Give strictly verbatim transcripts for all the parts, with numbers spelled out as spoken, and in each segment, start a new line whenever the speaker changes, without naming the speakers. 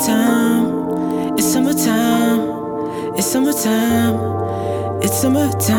summertime, it's summertime, it's summertime, it's summertime.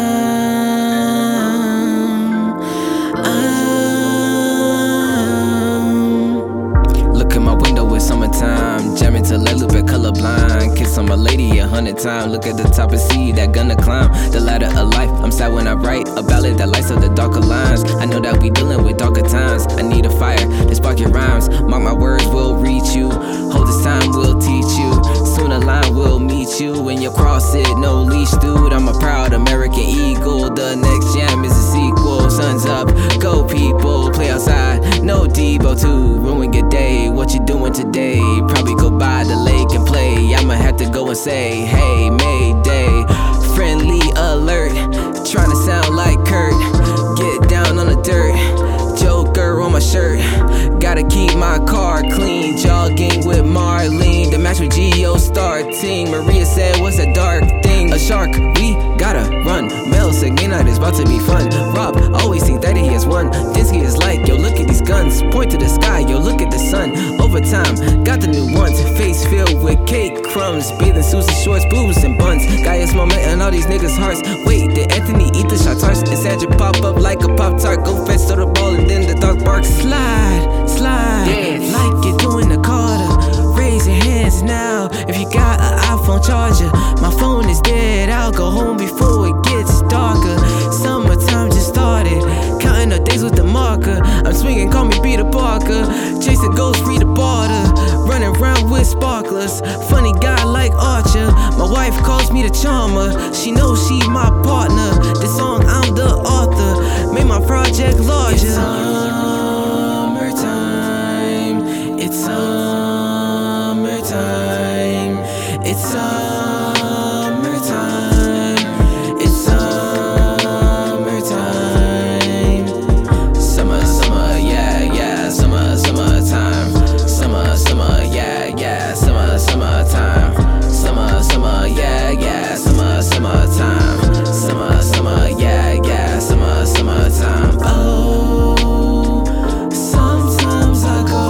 Um, Look at my window, it's summertime, jamming to Let Lupe colorblind. Kiss on my lady a hundred times. Look at the top and see that gonna climb the ladder of life. I'm sad when I write a ballad that lights up the darker lines. I know that we dealing with darker times. I need a fire to spark your rhymes. Mark my words, will reach you. Hold this time, we'll teach you. Soon a line will meet you when you cross it. No leash, dude. I'm a proud American eagle. The next jam is a sequel. Sun's up, go people. Play outside, no Debo to ruin your day. What you doing today? Probably go by the lake and play. I'ma have to go and say, hey, Mayday. Friendly alert, trying to sound like Kurt. Get down on the dirt, Joker on my shirt. Gotta keep my car clean, jogging with Marlene. The match with Geo starting. Maria said, what's a dark thing? A shark, we gotta run. Mel said, game night is about to be fun. Rob always think that he has won. Dinsky is like, yo, look at these guns. Point to the sky, yo, look at the sun. Overtime, got the new ones. Face filled with cake crumbs. Bathing suits and shorts, boobs and buns. Gaius moment and all these niggas' hearts. Wait, did Anthony eat the shot tarts? Did Sandra pop up like a Pop-Tart? Go fetch to the ball and then the dog barks. Slide, slide,
Dance.
like you're doing the Carter. Raise your hands now if you got an iPhone charger. My phone is dead, I'll go home before it gets darker. Summertime just started, counting up days with the marker. I'm swinging, call me Peter Parker. Chasing ghosts, free the border. Running around with sparklers. Funny guy like Archer. My wife calls me the charmer. She knows she my partner. This song, I'm the author. Made my project larger. It's summertime. It's summertime. It's summertime. It's summertime. Summer, summer, yeah, yeah. Summer, summertime. Summer, summer, yeah, yeah. Summer, summertime. Summer, summer, yeah, yeah. Summer, summertime. Summer, summer, yeah, yeah. Summer, summertime. Oh, sometimes I go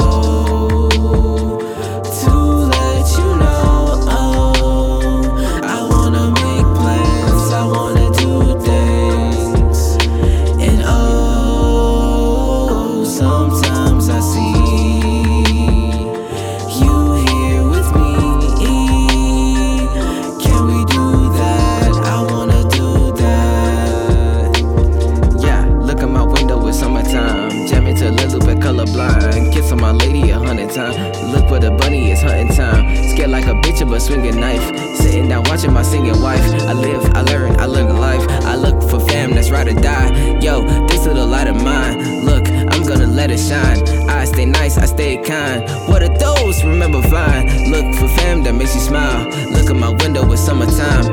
to let you know. Oh, I wanna make plans. I wanna do things. And oh, sometimes I see you here with me. Can we do that? I wanna do that. Yeah, look at my window, it's summertime. Jamming to Lil Lupe colorblind. Kiss on my lady a hundred times. Look where the bunny is hunting time. Scared like a bitch of a swinging knife. Sitting down watching my singing wife. I live, I learn, I live a life. I look for fam that's ride or die. Yo, this little light of mine. Look, I'm gonna let it shine. I stay nice, I stay kind. What are those? Remember fine. Look for fam that makes you smile. Look at my window, it's summertime.